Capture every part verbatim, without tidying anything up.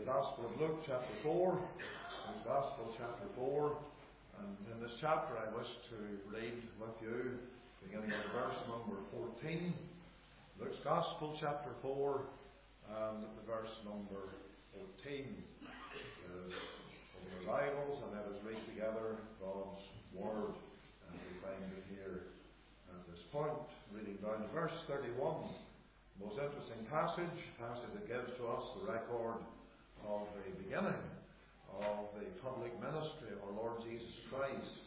Gospel of Luke, chapter four. Luke's Gospel, chapter four. And in this chapter I wish to read with you, beginning at verse number fourteen. Luke's Gospel, chapter four, and the verse number fourteen. Is open your Bibles and let us read together God's Word. And we find it here at this point, reading down to verse thirty-one. Most interesting passage, passage that gives to us the record of the beginning of the public ministry of our Lord Jesus Christ.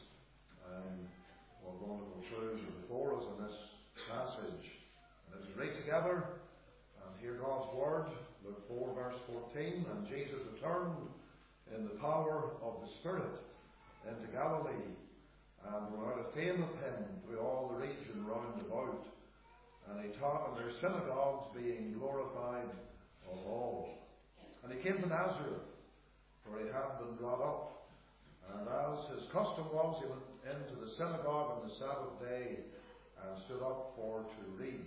Um, we're going to go through before us in this passage. And let us read together and hear God's Word. Luke four, verse fourteen. And Jesus returned in the power of the Spirit into Galilee, and went out a fame of him through all the region round about. And he taught in their synagogues, being glorified of all. And he came to Nazareth, where he had been brought up. And as his custom was, he went into the synagogue on the Sabbath day, and stood up for to read.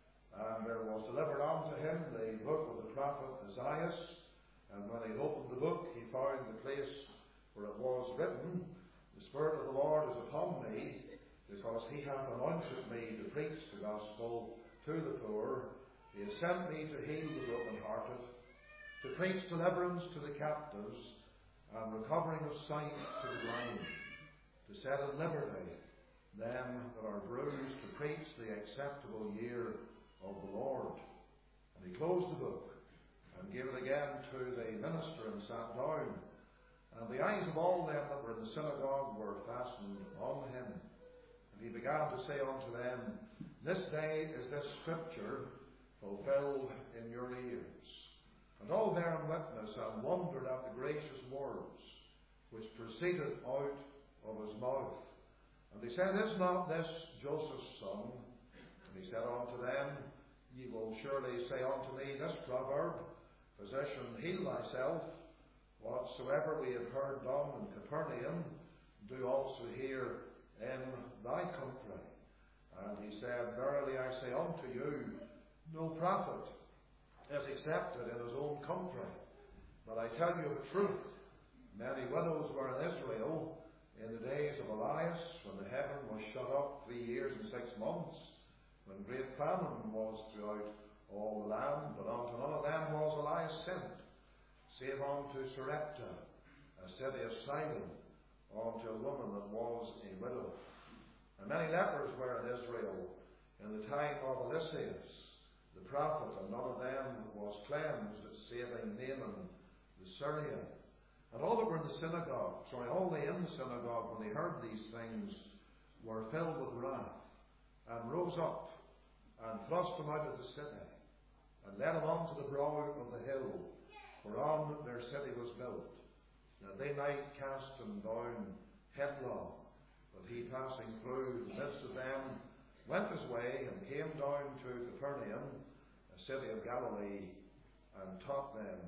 And there was delivered unto him the book of the prophet Isaiah. And when he opened the book, he found the place where it was written, The Spirit of the Lord is upon me, because he hath anointed me to preach the gospel to the poor. He has sent me to heal the brokenhearted, to preach deliverance to the captives, and recovering of sight to the blind, to set at liberty them that are bruised, to preach the acceptable year of the Lord. And he closed the book, and gave it again to the minister, and sat down. And the eyes of all them that were in the synagogue were fastened on him. And he began to say unto them, This day is this scripture fulfilled in your ears. And all bare witness, and wondered at the gracious words which proceeded out of his mouth. And they said, Is not this Joseph's son? And he said unto them, Ye will surely say unto me this proverb, Physician, heal thyself. Whatsoever we have heard done in Capernaum, do also here in thy country. And he said, Verily I say unto you, no prophet is accepted in his own country. But I tell you the truth, many widows were in Israel in the days of Elias, when the heaven was shut up three years and six months, when great famine was throughout all the land. But unto none of them was Elias sent, save unto Sarepta, a city of Sidon, unto a woman that was a widow. And many lepers were in Israel in the time of Eliseus the prophet, and none of them was cleansed, saving Naaman the Syrian. And all that were in the synagogue, sorry, all they in the synagogue, when they heard these things, were filled with wrath, and rose up, and thrust him out of the city, and led him on to the brow of the hill, whereon their city was built, that they might cast him down headlong. But he, passing through the midst of them, went his way, and came down to Capernaum, a city of Galilee, and taught them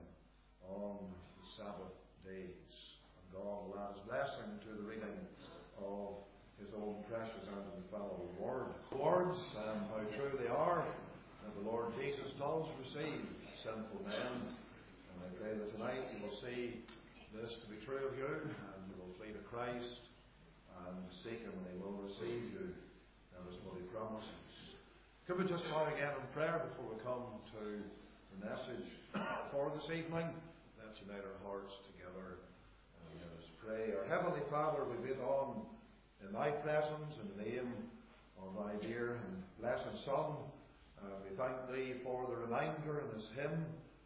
on the Sabbath days. And God will add his blessing to the reading of his own precious and infallible word. Words, and how true they are, that the Lord Jesus does receive sinful men. And I pray that tonight you will see this to be true of you, and you will flee to Christ and seek him, and he will receive you and his what he promises. Could we just bow again in prayer before we come to the message for this evening? Let's unite our hearts together and let us pray. Our Heavenly Father, we wait on in thy presence in the name of thy dear and blessed Son. Uh, we thank thee for the reminder in this hymn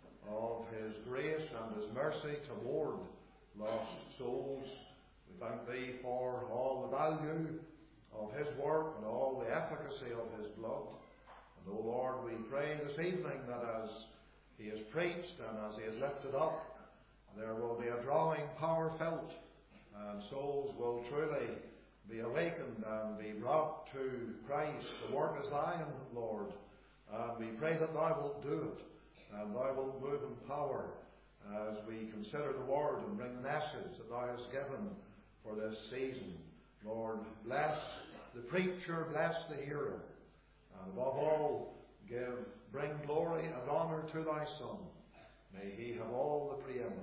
of his grace and his mercy toward lost souls. We thank thee for all the value of his work and all the efficacy of his blood. And, O Lord, we pray this evening that as he is preached and as he is lifted up, there will be a drawing power felt, and souls will truly be awakened and be brought to Christ. The work is thine, Lord, and we pray that thou wilt do it, and thou wilt move in power as we consider the word and bring the message that thou hast given for this season. Lord, bless the preacher, bless the hearer, and above all, give, bring glory and honour to thy Son. May he have all the preeminence.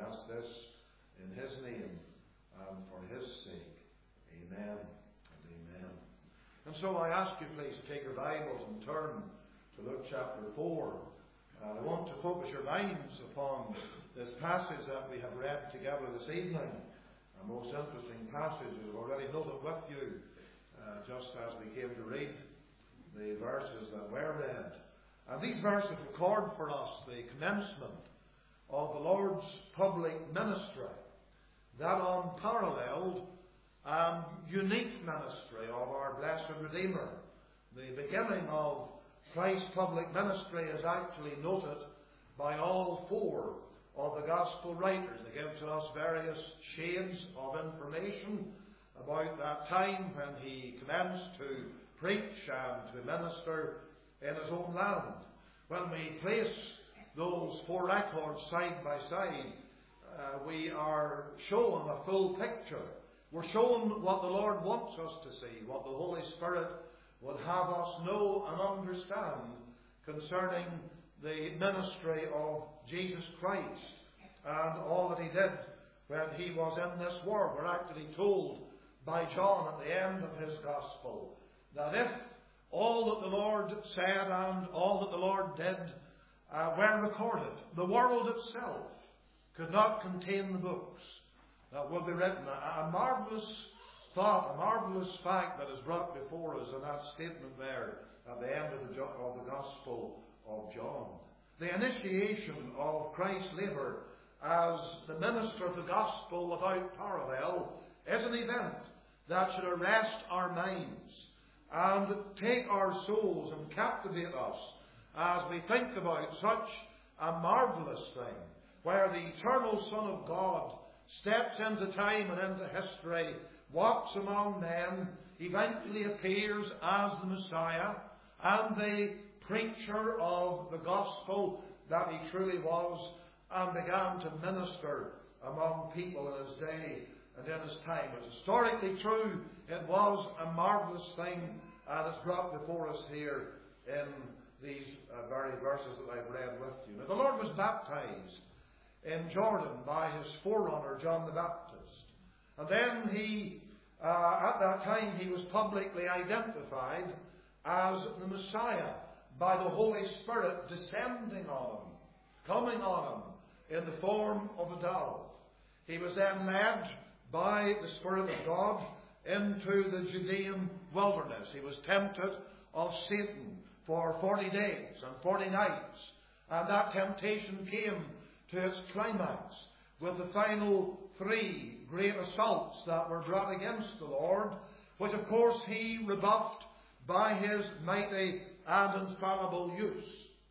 ask this in His name and for His sake. Amen and amen. And so I ask you please to take your Bibles and turn to Luke chapter four. And I want to focus your minds upon this passage that we have read together this evening. A most interesting passage. We've already noted with you, uh, just as we came to read the verses that were read. And these verses record for us the commencement of the Lord's public ministry, that unparalleled and unique ministry of our blessed Redeemer. The beginning of Christ's public ministry is actually noted by all four of the Gospel writers. They give to us various shades of information about that time when He commenced to preach and to minister in His own land. When we place those four records side by side, uh, we are shown a full picture. We're shown what the Lord wants us to see, what the Holy Spirit would have us know and understand concerning the ministry of Jesus Christ and all that He did when He was in this world. We're actually told by John at the end of his Gospel that if all that the Lord said and all that the Lord did uh, were recorded, the world itself could not contain the books that would be written. A, a marvellous thought, a marvellous fact that is brought before us in that statement there at the end of the, of the Gospel of John. The initiation of Christ's labour as the minister of the Gospel without parallel is an event that should arrest our minds and take our souls and captivate us as we think about such a marvellous thing, where the eternal Son of God steps into time and into history, walks among men, eventually appears as the Messiah and the preacher of the gospel that He truly was, and began to minister among people in His day and in His time. It's historically true. It was a marvellous thing, and it's brought before us here in these uh, very verses that I've read with you. Now, the Lord was baptized in Jordan by His forerunner, John the Baptist. And then He, uh, at that time, He was publicly identified as the Messiah by the Holy Spirit descending on Him, coming on Him in the form of a dove. He was then led by the Spirit of God into the Judean wilderness. He was tempted of Satan for forty days and forty nights. And that temptation came to its climax with the final three great assaults that were brought against the Lord, which of course He rebuffed by His mighty and infallible use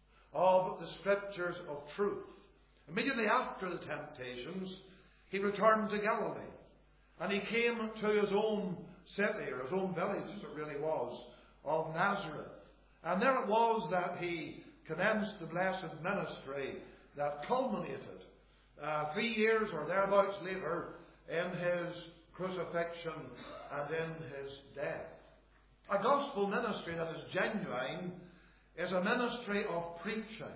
of the Scriptures of truth. Immediately after the temptations, He returned to Galilee, and He came to His own city, or His own village as it really was, of Nazareth. And there it was that He commenced the blessed ministry that culminated uh, three years or thereabouts later in His crucifixion and in His death. A gospel ministry that is genuine is a ministry of preaching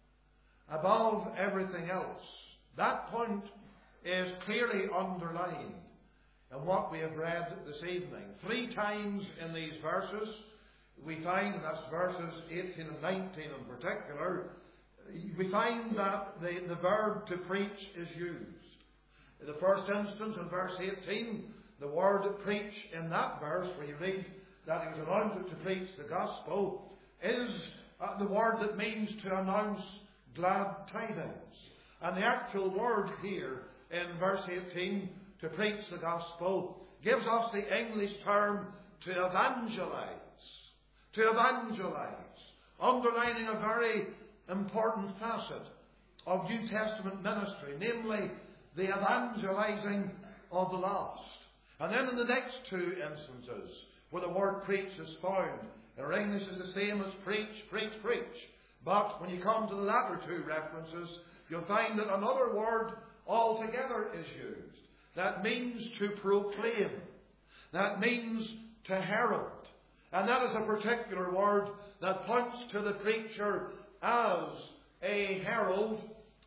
above everything else. That point is clearly underlined in what we have read this evening. Three times in these verses we find, and that's verses eighteen and nineteen in particular, we find that the, the verb to preach is used. In the first instance, in verse eighteen, the word preach in that verse, where you read that He was anointed to preach the gospel, is uh, the word that means to announce glad tidings. And the actual word here in verse eighteen, to preach the gospel, gives us the English term to evangelize. To evangelize. Underlining a very important facet of New Testament ministry, namely the evangelizing of the lost. And then in the next two instances, where the word preach is found, in our English is the same as preach, preach, preach. But when you come to the latter two references, you'll find that another word altogether is used. That means to proclaim. That means to herald. And that is a particular word that points to the preacher as a herald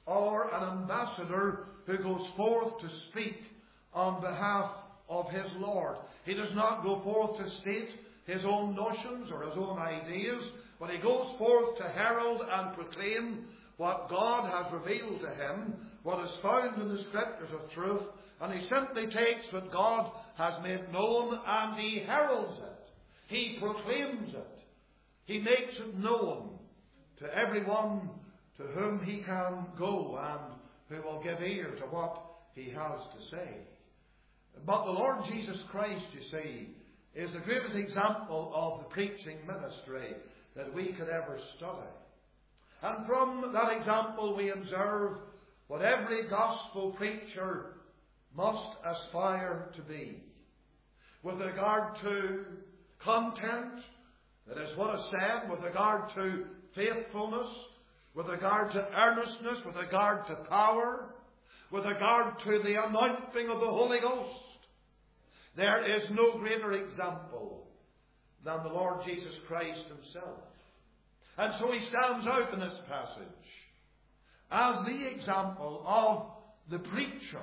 or an ambassador who goes forth to speak on behalf of his Lord. He does not go forth to state his own notions or his own ideas, but he goes forth to herald and proclaim what God has revealed to him, what is found in the Scriptures of truth, and he simply takes what God has made known and he heralds it. He proclaims it. He makes it known to everyone to whom he can go and who will give ear to what he has to say. But the Lord Jesus Christ, you see, is the greatest example of the preaching ministry that we could ever study. And from that example we observe what every gospel preacher must aspire to be. With regard to content, that is what is said, with regard to faithfulness, with regard to earnestness, with regard to power, with regard to the anointing of the Holy Ghost, there is no greater example than the Lord Jesus Christ himself. And so he stands out in this passage as the example of the preacher.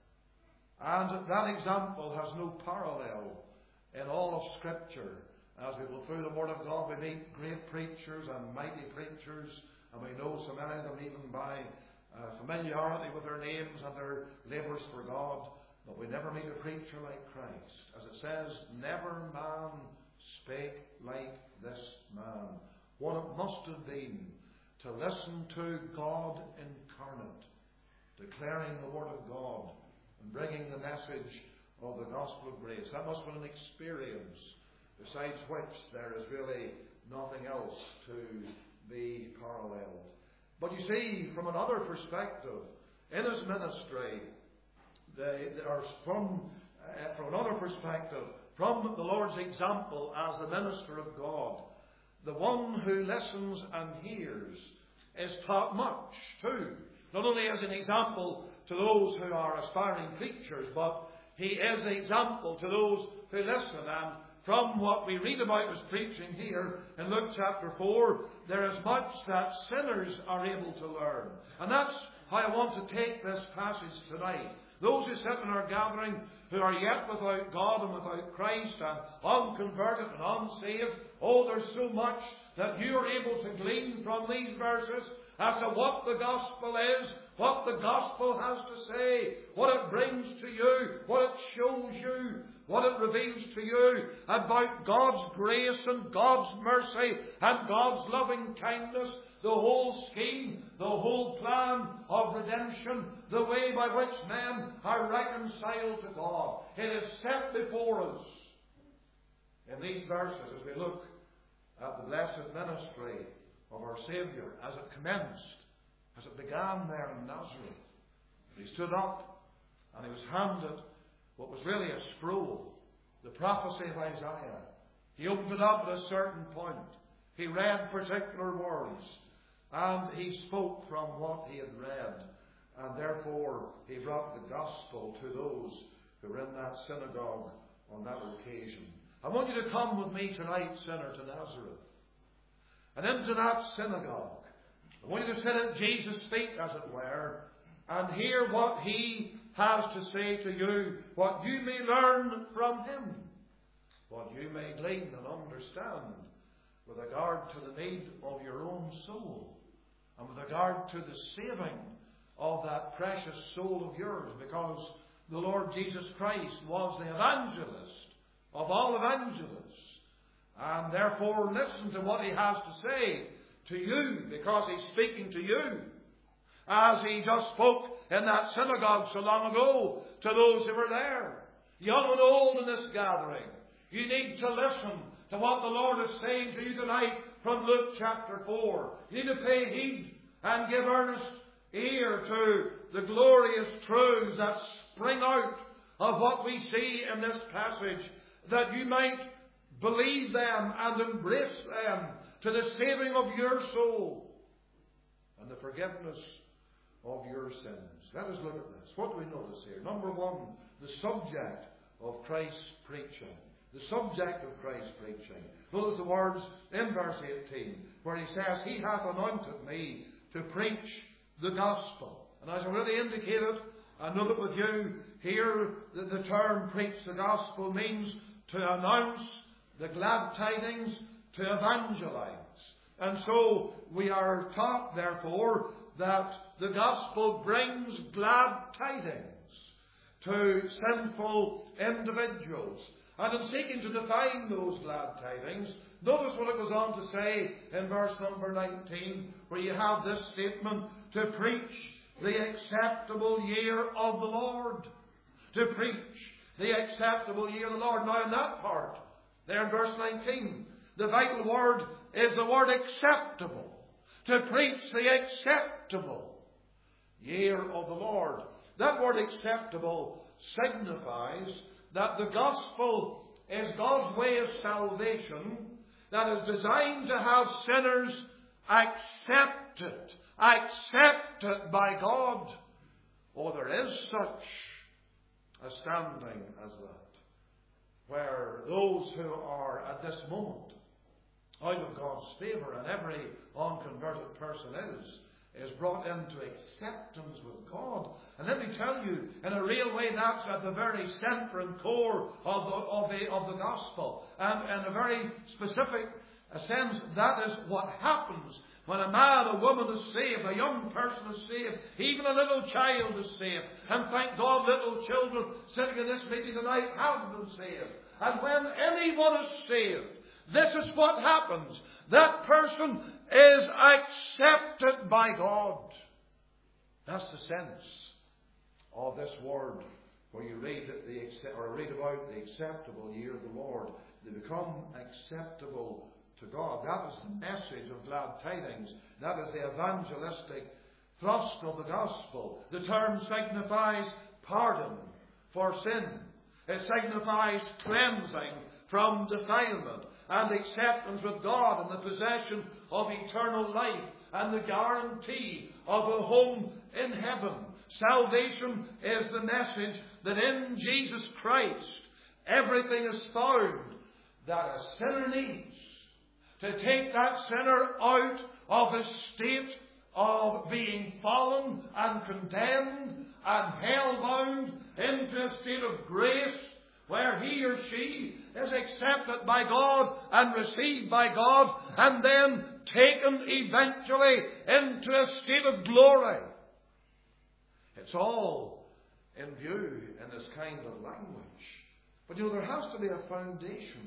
And that example has no parallel in all of Scripture. As we go through the Word of God, we meet great preachers and mighty preachers, and we know so many of them even by uh, familiarity with their names and their labours for God. But we never meet a preacher like Christ. As it says, never man spake like this man. What it must have been to listen to God incarnate, declaring the Word of God and bringing the message of the gospel of grace. That must have been an experience besides which there is really nothing else to be paralleled. But you see, from another perspective, in his ministry, They, they are from, uh, from another perspective, from the Lord's example as the minister of God, the one who listens and hears is taught much too. Not only as an example to those who are aspiring preachers, but he is an example to those who listen. And from what we read about his preaching here in Luke chapter four, there is much that sinners are able to learn. And that's how I want to take this passage tonight. Those who sit in our gathering who are yet without God and without Christ and unconverted and unsaved, oh, there's so much that you are able to glean from these verses as to what the gospel is, what the gospel has to say, what it brings to you, what it shows you, what it reveals to you about God's grace and God's mercy and God's loving kindness, the whole scheme, the whole plan of redemption, the way by which men are reconciled to God. It is set before us in these verses as we look at the blessed ministry of our Saviour as it commenced, as it began there in Nazareth. He stood up and he was handed what was really a scroll, the prophecy of Isaiah. He opened it up at a certain point. He read particular words and he spoke from what he had read. And therefore he brought the gospel to those who were in that synagogue on that occasion. I want you to come with me tonight, sinner, to Nazareth. And into that synagogue. I want you to sit at Jesus' feet, as it were, and hear what he has to say to you, what you may learn from him, what you may glean and understand with regard to the need of your own soul, and with regard to the saving of that precious soul of yours, because the Lord Jesus Christ was the evangelist of all evangelists. And therefore listen to what he has to say to you, because he's speaking to you, as he just spoke in that synagogue so long ago to those who were there, young and old in this gathering. You need to listen to what the Lord is saying to you tonight from Luke chapter four. You need to pay heed and give earnest ear to the glorious truths that spring out of what we see in this passage, that you might believe them and embrace them to the saving of your soul and the forgiveness of your sins. Let us look at this. What do we notice here? Number one, the subject of Christ's preaching. The subject of Christ's preaching. Notice the words in verse eighteen, where he says, He hath anointed me to preach the gospel. And as I already indicated, I know that with you here, the, the term preach the gospel means to announce the glad tidings, to evangelize. And so we are taught, therefore, that the gospel brings glad tidings to sinful individuals. And in seeking to define those glad tidings, notice what it goes on to say in verse number nineteen, where you have this statement, to preach the acceptable year of the Lord. To preach the acceptable year of the Lord. Now in that part, there in verse nineteen, the vital word is the word acceptable. To preach the acceptable year of the Lord. That word acceptable signifies that the gospel is God's way of salvation that is designed to have sinners accepted. Accepted by God. Oh, there is such a standing as that, where those who are at this moment out of God's favour, and every unconverted person is, is brought into acceptance with God. And let me tell you, in a real way, that's at the very centre and core of the, of the, of the gospel. And in a very specific sense, that is what happens when a man, a woman is saved, a young person is saved, even a little child is saved. And thank God, little children sitting in this meeting tonight have been saved. And when anyone is saved, this is what happens. That person is accepted by God. That's the sense of this word, where you read the or read about the acceptable year of the Lord. They become acceptable to God. That is the message of glad tidings. That is the evangelistic thrust of the gospel. The term signifies pardon for sin. It signifies cleansing from defilement and acceptance with God and the possession of eternal life and the guarantee of a home in heaven. Salvation is the message that in Jesus Christ everything is found that a sinner needs to take that sinner out of a state of being fallen and condemned and hell-bound into a state of grace where he or she is accepted by God and received by God and then taken eventually into a state of glory. It's all in view in this kind of language. But you know, there has to be a foundation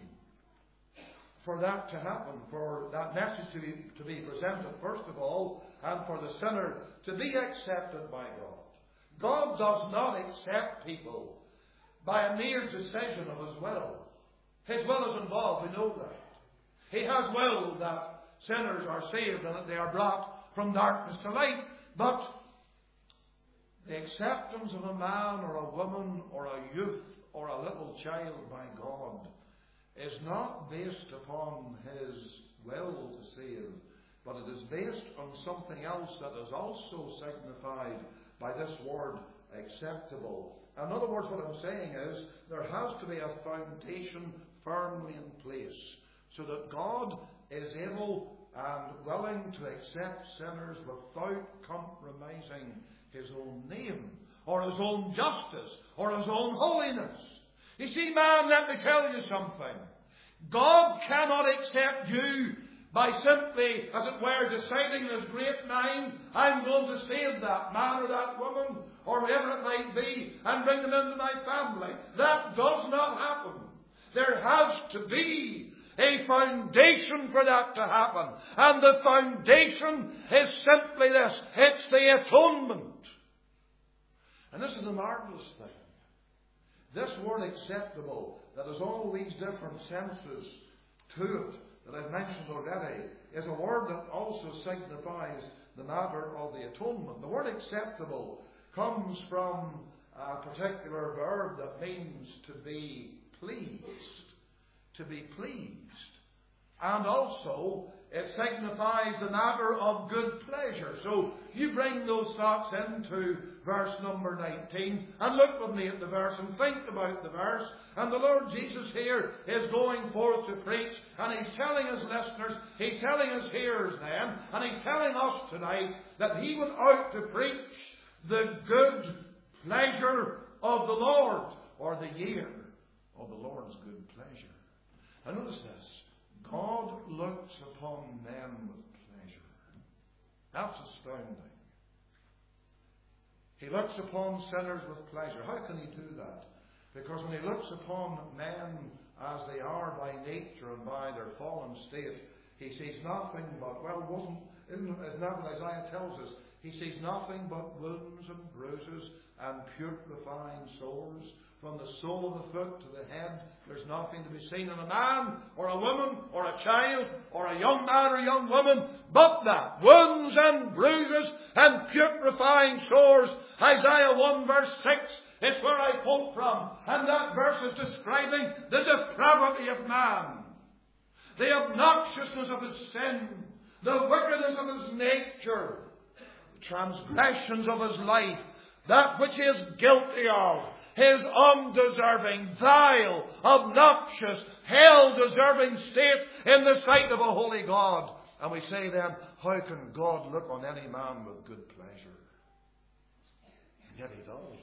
for that to happen, for that message to be, to be presented first of all, and for the sinner to be accepted by God. God does not accept people by a mere decision of His will. His will is involved, we know that. He has willed that sinners are saved and that they are brought from darkness to light. But the acceptance of a man or a woman or a youth or a little child by God is not based upon His will to save, but it is based on something else that is also signified by this word acceptable. In other words, what I'm saying is there has to be a foundation firmly in place so that God is able and willing to accept sinners without compromising His own name or His own justice or His own holiness. You see, man, let me tell you something. God cannot accept you by simply, as it were, deciding in His great mind, I'm going to save that man or that woman or whoever it might be and bring them into my family. That does not happen. There has to be a foundation for that to happen. And the foundation is simply this. It's the atonement. And this is a marvelous thing. This word acceptable, that has all these different senses to it that I've mentioned already, is a word that also signifies the matter of the atonement. The word acceptable comes from a particular verb that means to be pleased. To be pleased. And also, it signifies the matter of good pleasure. So you bring those thoughts into verse number nineteen and look with me at the verse and think about the verse. And the Lord Jesus here is going forth to preach, and He's telling His listeners, He's telling His hearers then, and He's telling us tonight that He went out to preach the good pleasure of the Lord, or the year of the Lord's good pleasure. And notice this. God looks upon men with pleasure. That's astounding. He looks upon sinners with pleasure. How can He do that? Because when He looks upon men as they are by nature and by their fallen state, He sees nothing but, well, wasn't, isn't that what Isaiah tells us? He sees nothing but wounds and bruises and putrefying sores. From the sole of the foot to the head, there's nothing to be seen in a man or a woman or a child or a young man or a young woman but that. Wounds and bruises and putrefying sores. Isaiah one verse six is where I quote from. And that verse is describing the depravity of man. The obnoxiousness of his sin. The wickedness of his nature. The transgressions of his life. That which he is guilty of. His undeserving, vile, obnoxious, hell-deserving state in the sight of a holy God. And we say then, how can God look on any man with good pleasure? And yet He does.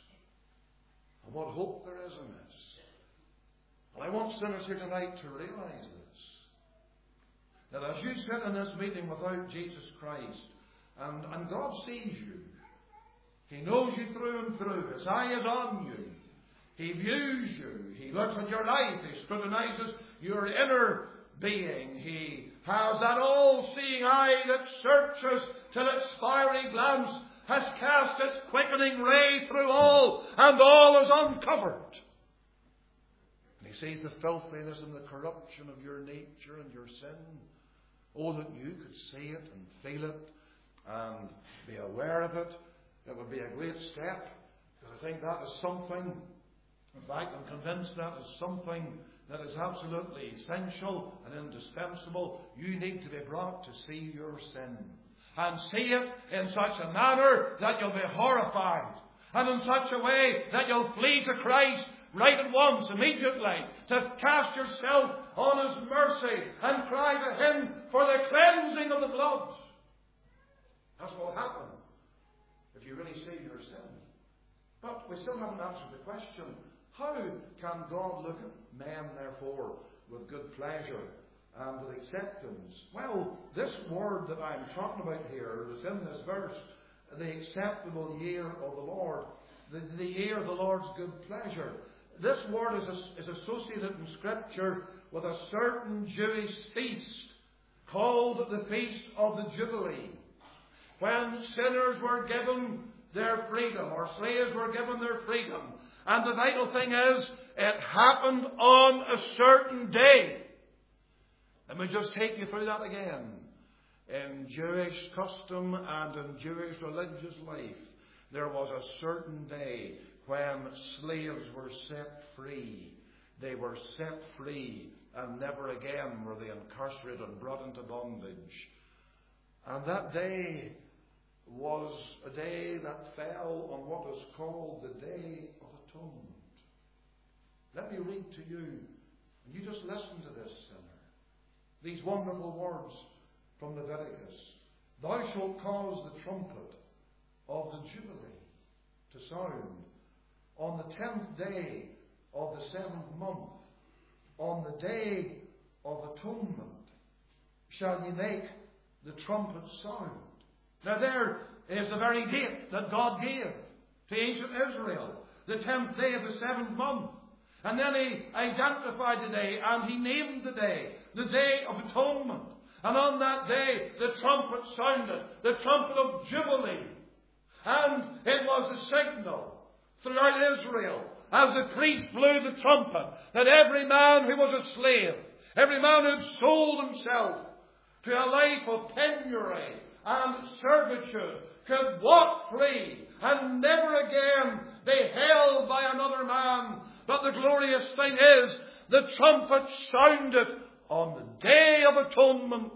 And what hope there is in this. And I want sinners here tonight to realize this. That as you sit in this meeting without Jesus Christ, and, and God sees you, He knows you through and through. His eye is on you. He views you. He looks at your life. He scrutinizes your inner being. He has that all-seeing eye that searches till its fiery glance has cast its quickening ray through all, and all is uncovered. And He sees the filthiness and the corruption of your nature and your sin. Oh, that you could see it and feel it and be aware of it. It would be a great step. Because I think that is something, in fact, I'm convinced that is something that is absolutely essential and indispensable. You need to be brought to see your sin. And see it in such a manner that you'll be horrified. And in such a way that you'll flee to Christ right at once, immediately. To cast yourself on His mercy and cry to Him for the cleansing of the blood. That's what will happen if you really see your sin. But we still haven't answered the question, how can God look at men, therefore, with good pleasure and with acceptance? Well, this word that I'm talking about here is in this verse, the acceptable year of the Lord, the, the year of the Lord's good pleasure. This word is, is associated in Scripture with a certain Jewish feast called the Feast of the Jubilee, when sinners were given their freedom, or slaves were given their freedom. And the vital thing is, it happened on a certain day. Let me just take you through that again. In Jewish custom and in Jewish religious life, there was a certain day when slaves were set free. They were set free, and never again were they incarcerated and brought into bondage. And that day was a day that fell on what is called the Day of Atonement. Let me read to you, and you just listen to this, sinner. These wonderful words from Leviticus. Thou shalt cause the trumpet of the Jubilee to sound on the tenth day of the seventh month, on the day of atonement, shall ye make the trumpet sound. Now there is the very date that God gave to ancient Israel, the tenth day of the seventh month. And then He identified the day and He named the day, the Day of Atonement. And on that day the trumpet sounded, the trumpet of Jubilee. And it was a signal throughout Israel, as the priest blew the trumpet, that every man who was a slave, every man who had sold himself to a life of penury and servitude, could walk free and never again be held by another man. But the glorious thing is, the trumpet sounded on the Day of Atonement.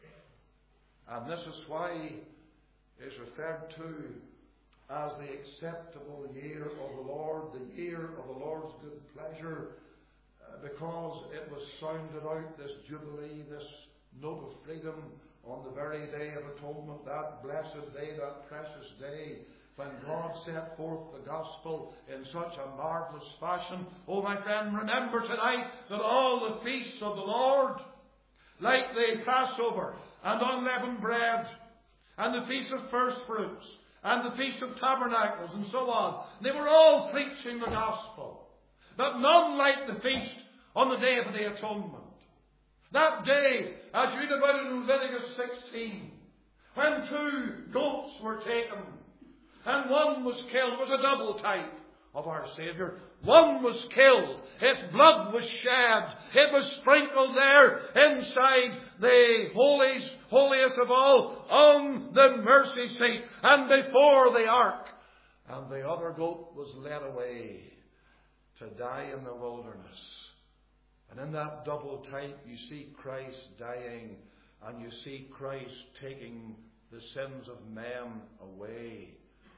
And this is why it's referred to as the acceptable year of the Lord, the year of the Lord's good pleasure, uh, because it was sounded out, this jubilee, this note of freedom, on the very Day of Atonement, that blessed day, that precious day, when God set forth the gospel in such a marvellous fashion. Oh, my friend, remember tonight that all the feasts of the Lord, like the Passover and unleavened bread, and the Feast of First Fruits, and the Feast of Tabernacles, and so on, they were all preaching the gospel. But none like the feast on the Day of the Atonement. That day, as you read about it in Leviticus sixteen, when two goats were taken, and one was killed, was a double type of our Saviour. One was killed. Its blood was shed. It was sprinkled there inside the holies, holiest of all, on the mercy seat and before the ark. And the other goat was led away to die in the wilderness. And in that double type you see Christ dying, and you see Christ taking the sins of men away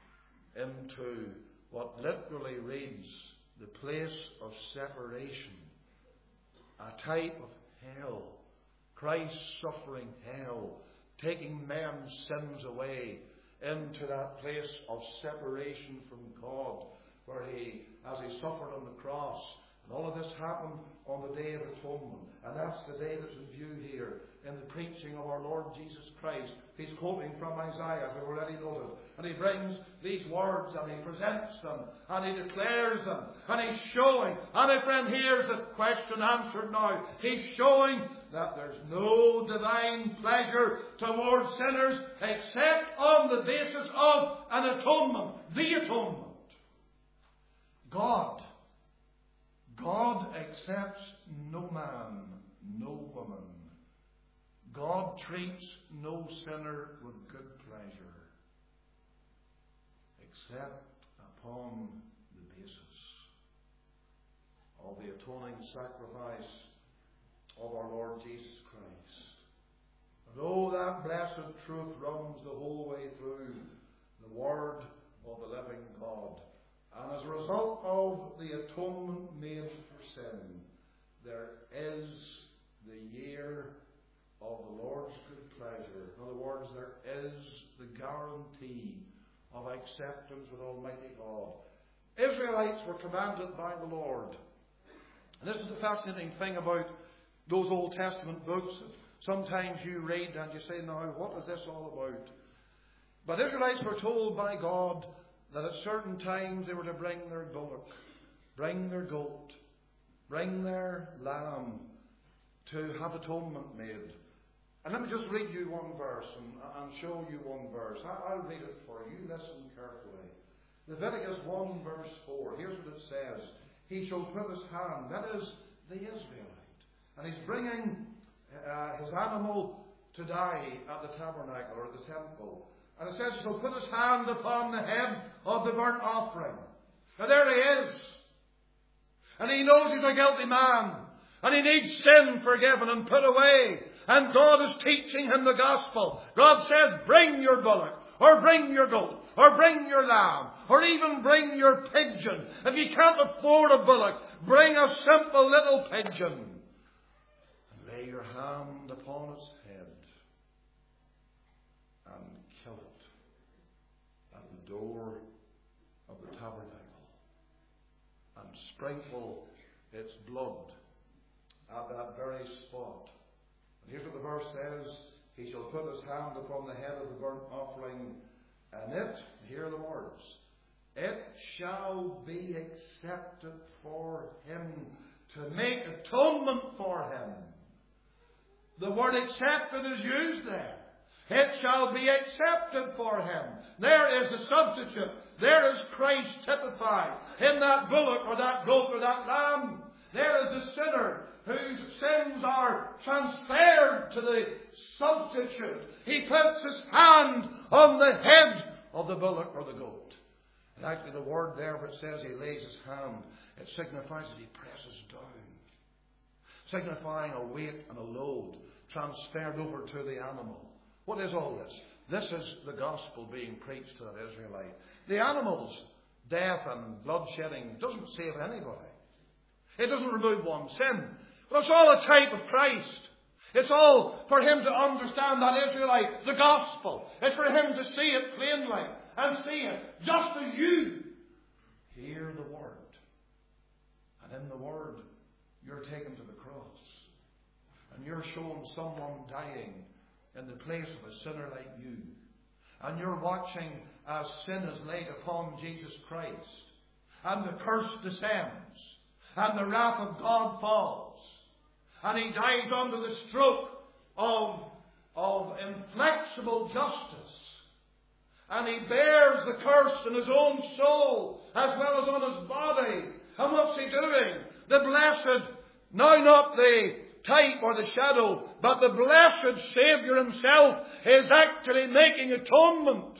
into what literally reads the place of separation, a type of hell. Christ suffering hell, taking men's sins away into that place of separation from God, where he, as he suffered on the cross. And all of this happened on the Day of Atonement. And that's the day that's in view here in the preaching of our Lord Jesus Christ. He's quoting from Isaiah, as we've already noted. And he brings these words and he presents them and he declares them and he's showing. And my friend, here's the question answered now. He's showing that there's no divine pleasure towards sinners except on the basis of an atonement. The atonement. God. God accepts no man, no woman. God treats no sinner with good pleasure, except upon the basis of the atoning sacrifice of our Lord Jesus Christ. And oh, that blessed truth runs the whole way through the Word of the living God. And as a result of the atonement made for sin, there is the year of the Lord's good pleasure. In other words, there is the guarantee of acceptance with Almighty God. Israelites were commanded by the Lord. And this is the fascinating thing about those Old Testament books. Sometimes you read and you say, now, what is this all about? But Israelites were told by God that at certain times they were to bring their bullock, bring their goat, bring their lamb to have atonement made. And let me just read you one verse and, and show you one verse. I, I'll read it for you. Listen carefully. Leviticus one verse four. Here's what it says. He shall put his hand, that is the Israelite, and he's bringing uh, his animal to die at the tabernacle or at the temple. And it says, he'll put his hand upon the head of the burnt offering. Now there he is. And he knows he's a guilty man. And he needs sin forgiven and put away. And God is teaching him the gospel. God says, bring your bullock, or bring your goat, or bring your lamb, or even bring your pigeon. If you can't afford a bullock, bring a simple little pigeon. And lay your hand upon its head. And kill it at the door of the tabernacle. And sprinkle its blood at that very spot. And here's what the verse says. He shall put his hand upon the head of the burnt offering, and it, hear the words, it shall be accepted for him to make atonement for him. The word accepted is used there. It shall be accepted for him. There is the substitute. There is Christ typified in that bullock or that goat or that lamb. There is the sinner whose sins are transferred to the substitute. He puts his hand on the head of the bullock or the goat. And actually the word there where it says he lays his hand, it signifies that he presses down. signifying a weight and a load transferred over to the animal. What is all this? This is the gospel being preached to that Israelite. The animal's death and bloodshedding doesn't save anybody. It doesn't remove one's sin. But it's all a type of Christ. It's all for him to understand that Israelite, the gospel. It's for him to see it plainly and see it just as you hear the word. And in the word, you're taken to the cross. And you're shown someone dying in the place of a sinner like you. And you're watching as sin is laid upon Jesus Christ. And the curse descends. And the wrath of God falls. And he dies under the stroke of, of inflexible justice. And he bears the curse in his own soul as well as on his body. And what's he doing? The blessed, now not the type or the shadow, but the blessed Saviour himself is actually making atonement.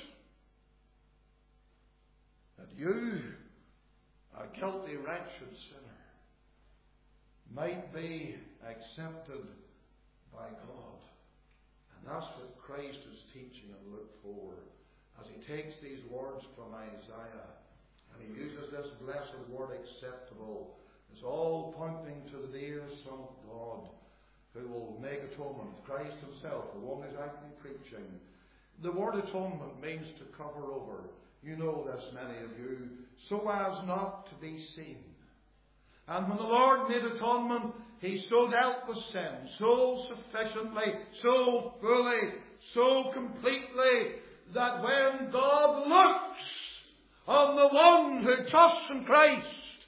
That you, a guilty, wretched sinner, might be accepted by God. And that's what Christ is teaching in Luke four. As he takes these words from Isaiah and he uses this blessed word acceptable, it's all pointing to the dear Son of God who will make atonement. Christ himself, the one who's actually preaching. The word atonement means to cover over. You know this, many of you. So as not to be seen. And when the Lord made atonement, he so dealt with sin, so sufficiently, so fully, so completely, that when God looks on the one who trusts in Christ,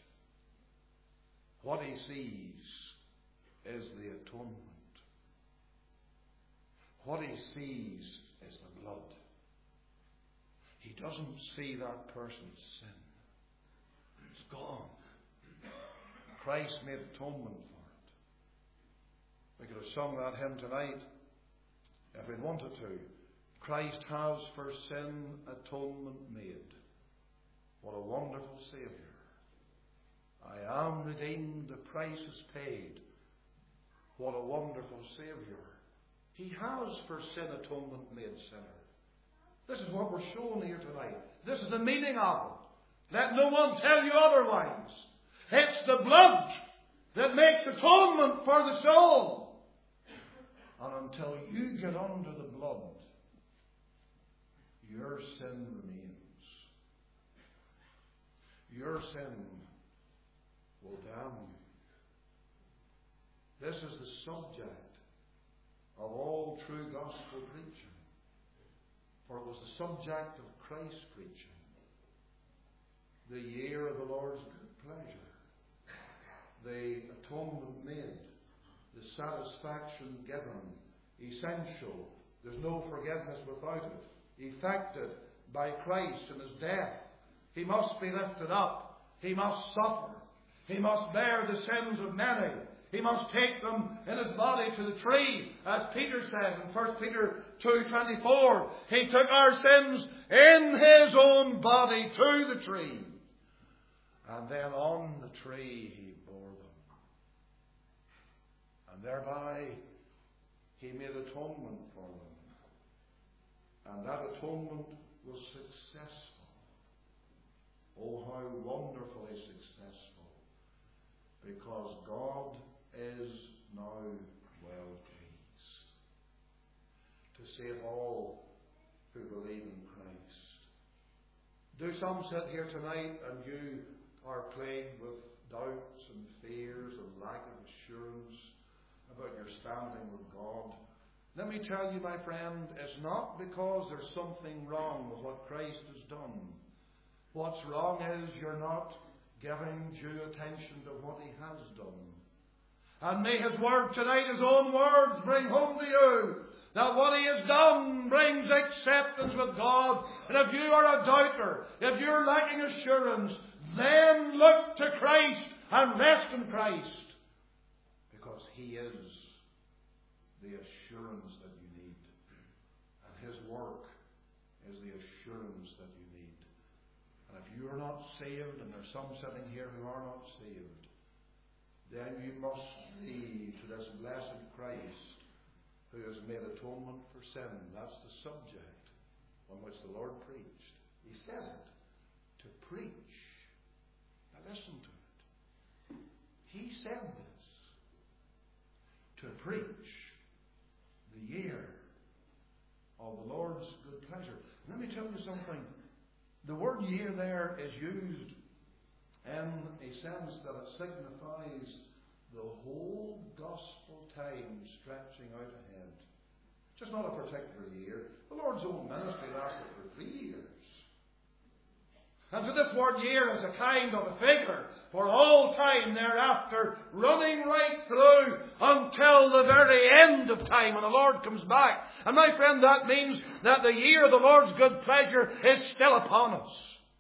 what he sees is the atonement. What he sees is the blood. He doesn't see that person's sin. It's gone. Christ made atonement for it. We could have sung that hymn tonight if we'd wanted to. Christ has for sin atonement made. What a wonderful Saviour. I am redeemed, the price is paid. What a wonderful Saviour. He has for sin atonement made sinner. This is what we're shown here tonight. This is the meaning of it. Let no one tell you otherwise. It's the blood that makes atonement for the soul. And until you get under the blood, your sin remains. Your sin will damn you. This is the subject of all true gospel preaching. For it was the subject of Christ's preaching. The year of the Lord's good pleasure. The atonement made. The satisfaction given. Essential. There's no forgiveness without it. Effected by Christ in his death. He must be lifted up. He must suffer. He must bear the sins of many. He must take them in his body to the tree. As Peter says in First Peter two twenty-four. He took our sins in his own body to the tree. And then on the tree he bore them. And thereby he made atonement for them. And that atonement was successful. Oh, how wonderfully successful. Because God is now well pleased to save all who believe in Christ. Do some sit here tonight and you are plagued with doubts and fears and lack of assurance about your standing with God? Let me tell you, my friend, it's not because there's something wrong with what Christ has done. What's wrong is you're not giving due attention to what he has done. And may his word tonight, his own words, bring home to you that what he has done brings acceptance with God. And if you are a doubter, if you're lacking assurance, then look to Christ and rest in Christ. Because he is the assurance that you need. And his work is the assurance that you need. And if you are not saved, and there's some sitting here who are not saved, then you must flee to this blessed Christ who has made atonement for sin. That's the subject on which the Lord preached. He says it, to preach. Now listen to it. He said this, to preach the year of the Lord's good pleasure. Let me tell you something. The word year there is used in a sense that it signifies the whole gospel time stretching out ahead. Just not a particular year. The Lord's own ministry lasted for three years. And so this word year is a kind of a figure for all time thereafter, running right through until the very end of time when the Lord comes back. And my friend, that means that the year of the Lord's good pleasure is still upon us.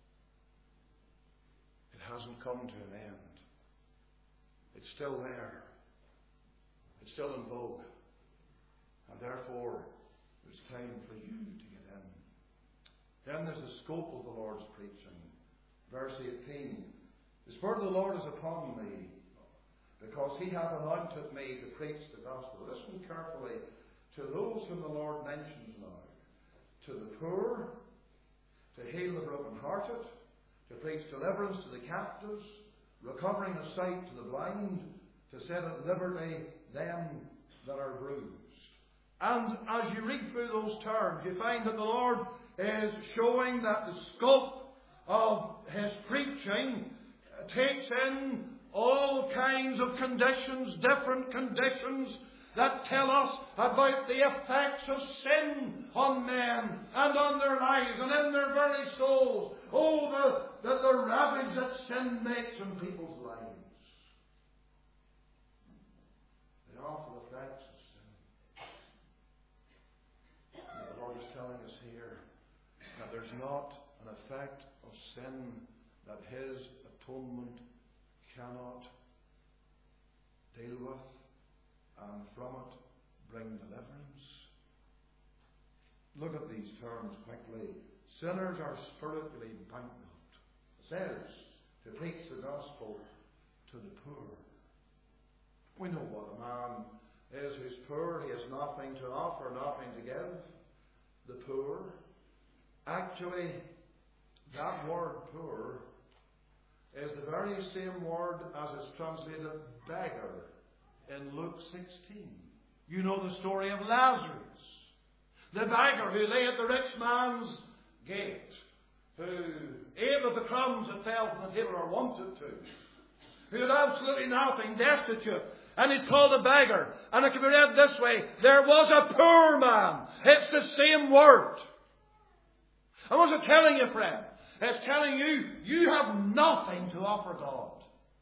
It hasn't come to an end. It's still there. It's still in vogue. And therefore, it's time for you to get in. Then there's the scope of the Lord's preaching. Verse eighteen. The Spirit of the Lord is upon me, because He hath anointed me to preach the gospel. Listen carefully to those whom the Lord mentions now. To the poor, to heal the brokenhearted, to preach deliverance to the captives, recovering of sight to the blind, to set at liberty them that are bruised. And as you read through those terms, you find that the Lord is showing that the scope of His preaching takes in all kinds of conditions, different conditions that tell us about the effects of sin on men and on their lives and in their very souls. Oh, the, the, the ravage that sin makes in people's lives. The awful effects of sin. And the Lord is telling us here that there's not an effect of sin that His atonement cannot deal with, and from it bring deliverance. Look at these terms quickly. Sinners are spiritually bankrupt. It says to preach the gospel to the poor. We know what a man is who's poor. He has nothing to offer, nothing to give. The poor. Actually, that word poor is the very same word as is translated beggar in Luke sixteen. You know the story of Lazarus, the beggar who lay at the rich man's gate, who ate of the crumbs that fell from the table or wanted to, who had absolutely nothing, destitute, and he's called a beggar. And it can be read this way: there was a poor man. It's the same word. And what's it telling you, friend? It's telling you, you have nothing to offer God.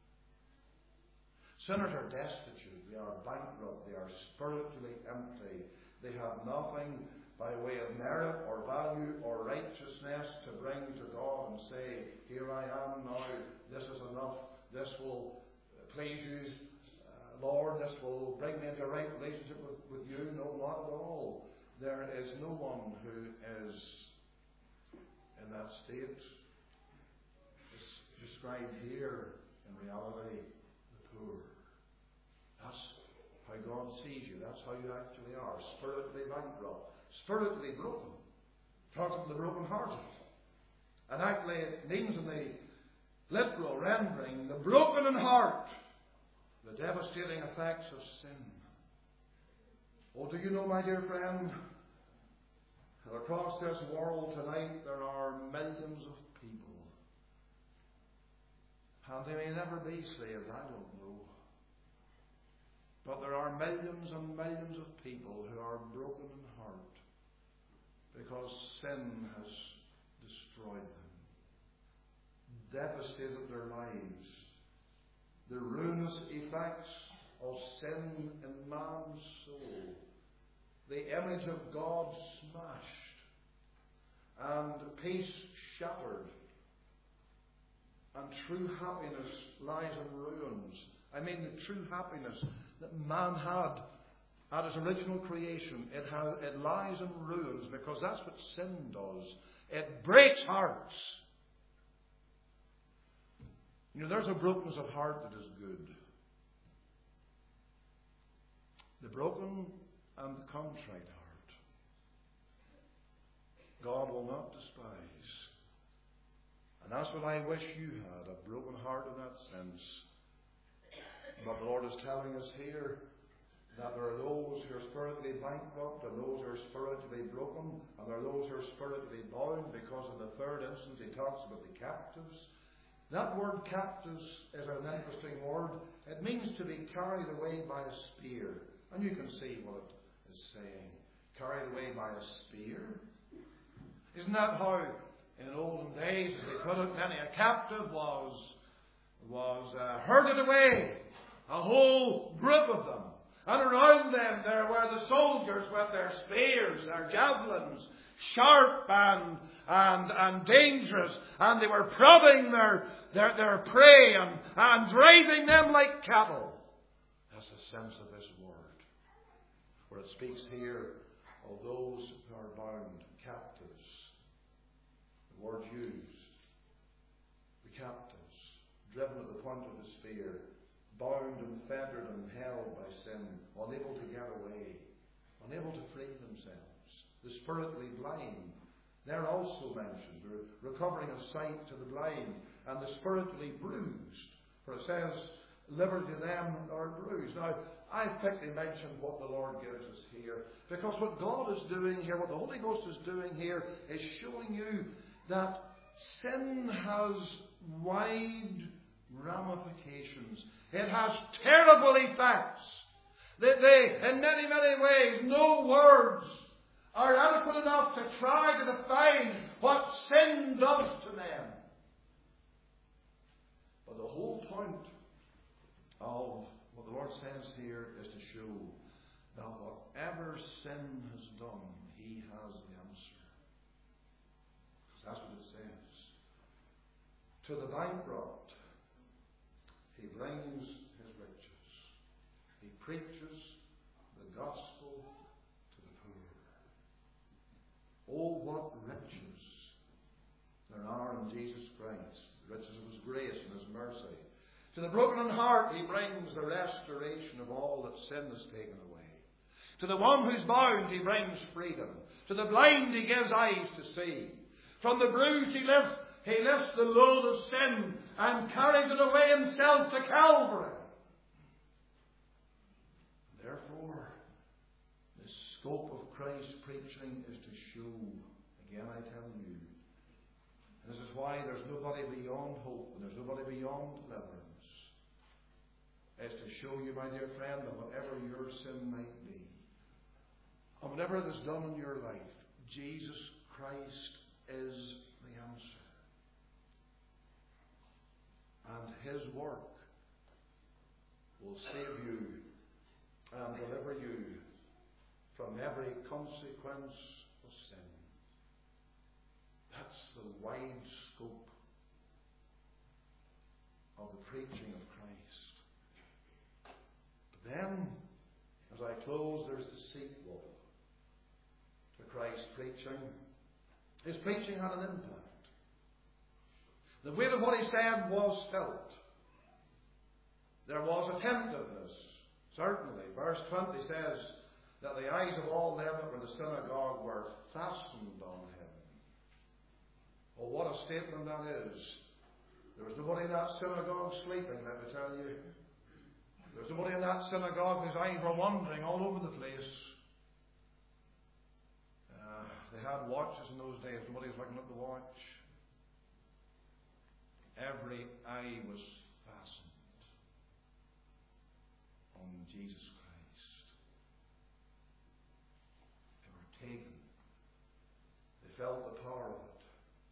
Sinners are destitute. They are bankrupt. They are spiritually empty. They have nothing by way of merit or value or righteousness to bring to God and say, here I am now. This is enough. This will please you, uh, Lord. This will bring me into a right relationship with, with you. No, not at all. There is no one who is in that state. It's described here in reality, the poor. That's how God sees you. That's how you actually are. Spiritually bankrupt. Spiritually broken. Talks of the broken-hearted. And actually it means in the literal rendering, the broken in heart, the devastating effects of sin. Oh, do you know, my dear friend, that across this world tonight there are millions of people, and they may never be saved, I don't know, but there are millions and millions of people who are broken in heart because sin has destroyed them, devastated their lives. The ruinous effects of sin in man's soul, the image of God smashed, and peace shattered, and true happiness lies in ruins. I mean, the true happiness that man had at his original creation, it, has, it lies in ruins because that's what sin does. It breaks hearts. You know, there's a brokenness of heart that is good. the broken and the contrite heart God will not despise. And that's what I wish you had, a broken heart in that sense. But the Lord is telling us here that there are those who are spiritually bankrupt and those who are spiritually broken, and there are those who are spiritually bound, because in the third instance he talks about the captives. That word captives is an interesting word. It means to be carried away by a spear. And you can see what it is saying. Carried away by a spear. Isn't that how in olden days, as they put it, many a captive was, was uh, herded away? A whole group of them. And around them there were the soldiers with their spears, their javelins, sharp and, and, and dangerous. And they were prodding their, their, their prey and, and driving them like cattle. That's the sense of this word. Where it speaks here of those who are bound, captives. The word used. The captives, driven to the point of the spear, bound and fettered and held by sin, unable to get away, unable to free themselves. The spiritually blind, they're also mentioned, recovering of sight to the blind, and the spiritually bruised, for it says, liberty to them that are bruised. Now, I've quickly mentioned what the Lord gives us here, because what God is doing here, what the Holy Ghost is doing here, is showing you that sin has wide ramifications. It has terrible effects. They, they, in many, many ways, no words are adequate enough to try to define what sin does to men. But the whole point of what the Lord says here is to show that whatever sin has done, He has the answer. That's what it says. To the bankrupt, He brings His riches. He preaches the gospel to the poor. Oh, what riches there are in Jesus Christ. The riches of His grace and His mercy. To the broken in heart, He brings the restoration of all that sin has taken away. To the one who's bound, He brings freedom. To the blind, He gives eyes to see. From the bruised, He lifts, he lifts the load of sin and carries it away Himself to Calvary. Therefore, the scope of Christ's preaching is to show, again I tell you, and this is why there's nobody beyond hope and there's nobody beyond deliverance, is to show you, my dear friend, that whatever your sin might be, and whatever it has done in your life, Jesus Christ is the answer. And His work will save you and deliver you from every consequence of sin. That's the wide scope of the preaching of Christ. But then, as I close, there's the sequel to Christ's preaching. His preaching had an impact. The weight of what He said was felt. There was attentiveness, certainly. Verse twenty says that the eyes of all them that were in the synagogue were fastened on Him. Oh, what a statement that is. There was nobody in that synagogue sleeping, let me tell you. There was nobody in that synagogue whose eyes were wandering all over the place. Uh, they had watches in those days. Nobody was looking at the watch. Every eye was fastened on Jesus Christ. They were taken. They felt the power of it.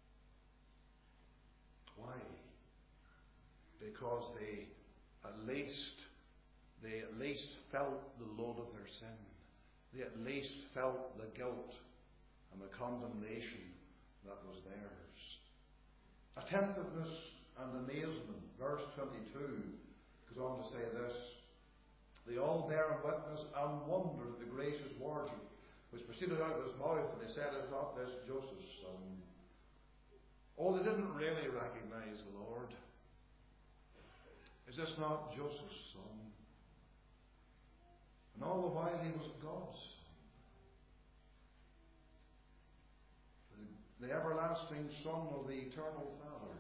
Why? Because they at least they at least felt the load of their sin. They at least felt the guilt and the condemnation that was theirs. Attentiveness and amazement. Verse twenty-two goes on to say this. They all bare witness and wondered at the gracious words which proceeded out of His mouth, and they said, "Is not this Joseph's son?" Oh, they didn't really recognize the Lord. Is this not Joseph's son? And all the while he was God's. The, the everlasting Son of the eternal Father.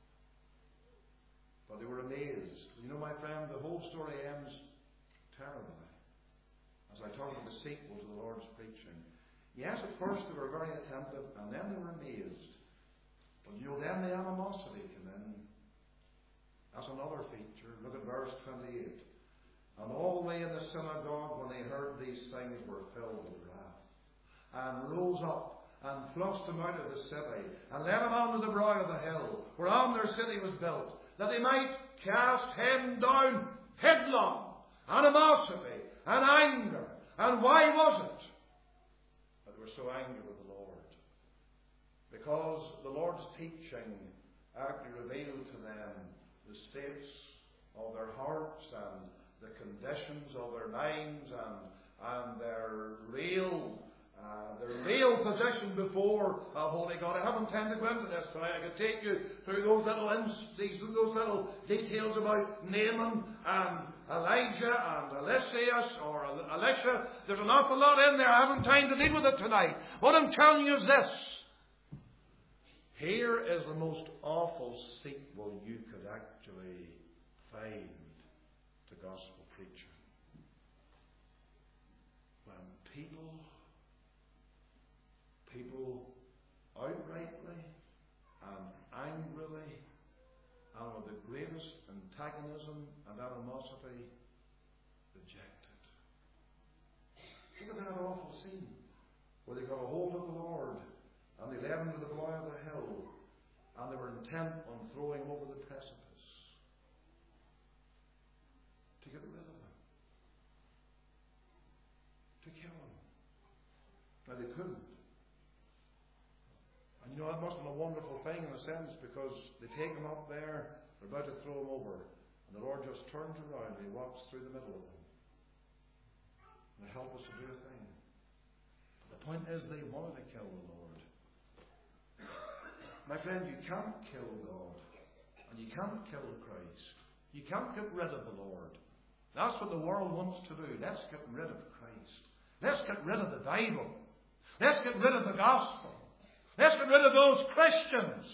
But they were amazed. You know, my friend, the whole story ends terribly. As I talk about the sequel to the Lord's preaching. Yes, at first they were very attentive, and then they were amazed. But you know, then the animosity came in. That's another feature. Look at verse twenty-eight. And all they in the synagogue, when they heard these things, were filled with wrath, and rose up, and thrust him out of the city, and led him on to the brow of the hill, whereon their city was built, that they might cast him down headlong. Animosity and anger. And why was it that they were so angry with the Lord? Because the Lord's teaching actually revealed to them the states of their hearts and the conditions of their minds and, and their real uh, their real position before a holy God. I haven't time to go into this tonight. I could take you through those little ins- these those little details about Naaman and Elijah and Eliseus or Elisha. There's an awful lot in there. I haven't time to deal with it tonight. What I'm telling you is this. Here is the most awful sequel you could actually find to gospel preaching. When people, people outrightly and angrily and with the greatest antagonism and animosity rejected. Look at that awful scene where they got a hold of the Lord and they led him to the brow of the hill, and they were intent on throwing him over the precipice to get rid of him, to kill him. Now they couldn't. And you know, that must have been a wonderful thing in a sense, because they take him up there, they're about to throw him over, and the Lord just turns around and he walks through the middle of them. And it helped us to do a thing. But the point is, they wanted to kill the Lord. My friend, you can't kill God, and you can't kill Christ. You can't get rid of the Lord. That's what the world wants to do. Let's get rid of Christ. Let's get rid of the Bible. Let's get rid of the gospel. Let's get rid of those Christians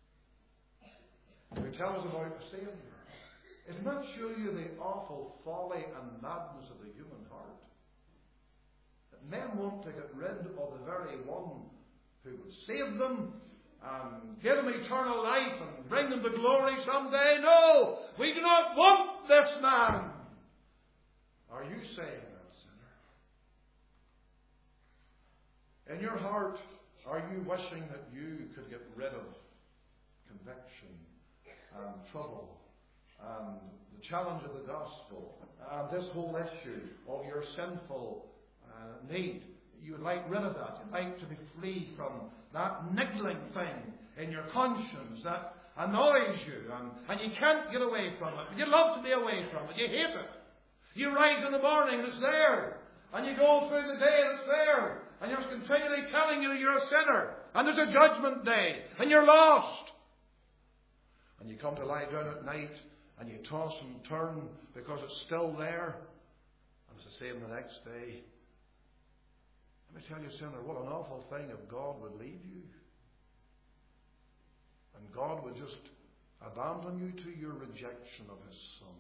who tell us about the Savior. Isn't that show you the awful folly and madness of the human heart? That men want to get rid of the very one who would save them and give them eternal life and bring them to glory someday. No! We do not want this man! Are you saying that, sinner? In your heart, are you wishing that you could get rid of conviction and trouble and the challenge of the gospel and this whole issue of your sinful uh, need? You would like rid of that. You'd like to be free from that niggling thing in your conscience that annoys you and, and you can't get away from it. You love to be away from it. You hate it. You rise in the morning and it's there. And you go through the day and it's there. And you're continually telling you you're a sinner. And there's a judgment day. And you're lost. And you come to lie down at night and you toss and turn because it's still there. And it's the same the next day. Let me tell you, sinner, what an awful thing if God would leave you. And God would just abandon you to your rejection of His Son.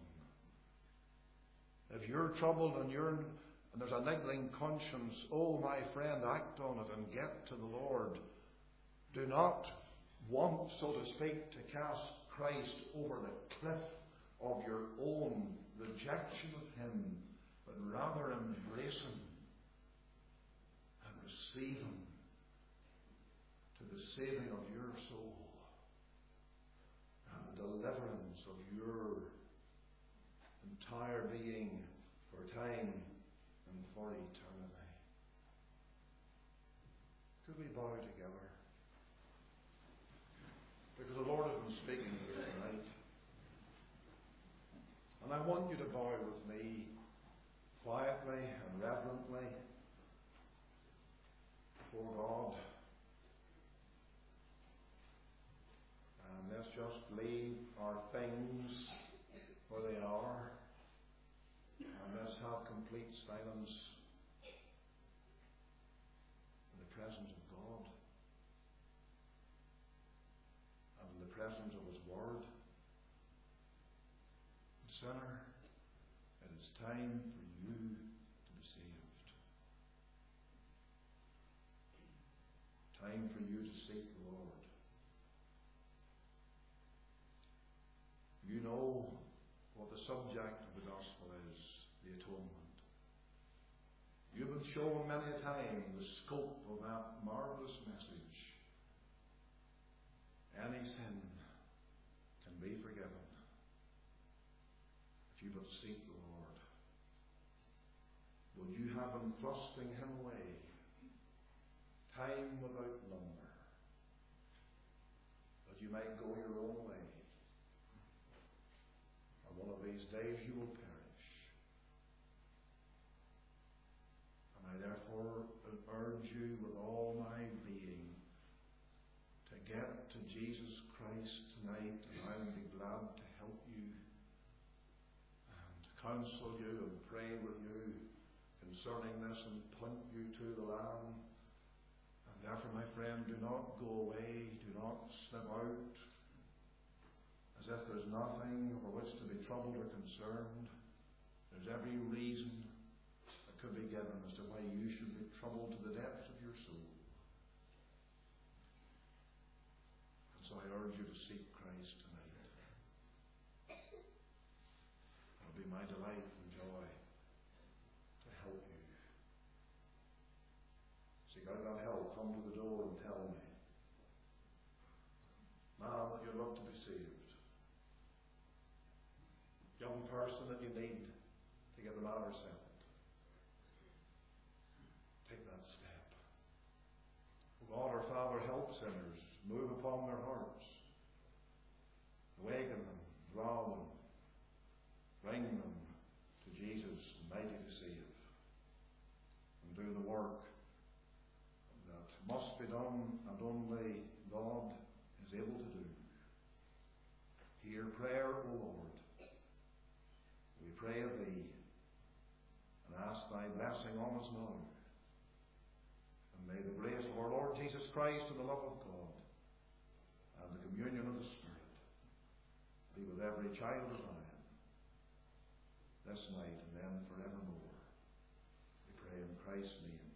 If you're troubled and you're and there's a niggling conscience, oh my friend, act on it and get to the Lord. Do not want, so to speak, to cast Christ over the cliff of your own rejection of Him, but rather embrace Him and receive Him to the saving of your soul and the deliverance of your entire being for time and for eternity. Could we bow together? Because the Lord has been speaking to you tonight. And I want you to bow with me quietly and reverently before God. And let's just leave our things where they are. And let's have complete silence in the presence of God and in the presence of His Word. Sinner, it is time for you to be saved. Time for you to seek the Lord. You know what the subject of the gospel is, the atonement. You've been shown many a time the scope of that marvellous message. Any sin can be forgiven if you but seek the Lord. Would you have Him thrusting Him away, time without number, that you might go your own way? And one of these days you will perish. And I therefore urge you with all my being to get to Jesus Christ tonight, and I'll be glad to help you and counsel you and pray with you concerning this and point you to the Lamb. And therefore, my friend, do not go away, do not slip out as if there's nothing over which to be troubled or concerned. There's every reason that could be given as to why you should be troubled to the depths of your soul. And so I urge you to seek Christ tonight. It'll be my delight and joy to help you. Seek out that help. Come to the door and tell me, man, that you love to be saved. Young person that you need to get the matter settled. Take that step. Oh God, our Father, help sinners. Move upon their hearts. Awaken them. Draw them. Bring them to Jesus, mighty to save. And do the work that must be done and only God is able to do. Hear prayer, O Lord. We pray of Thee and ask Thy blessing on us now. And may the grace of our Lord Jesus Christ and the love of God and the communion of the Spirit be with every child of Zion this night and then forevermore. We pray in Christ's name.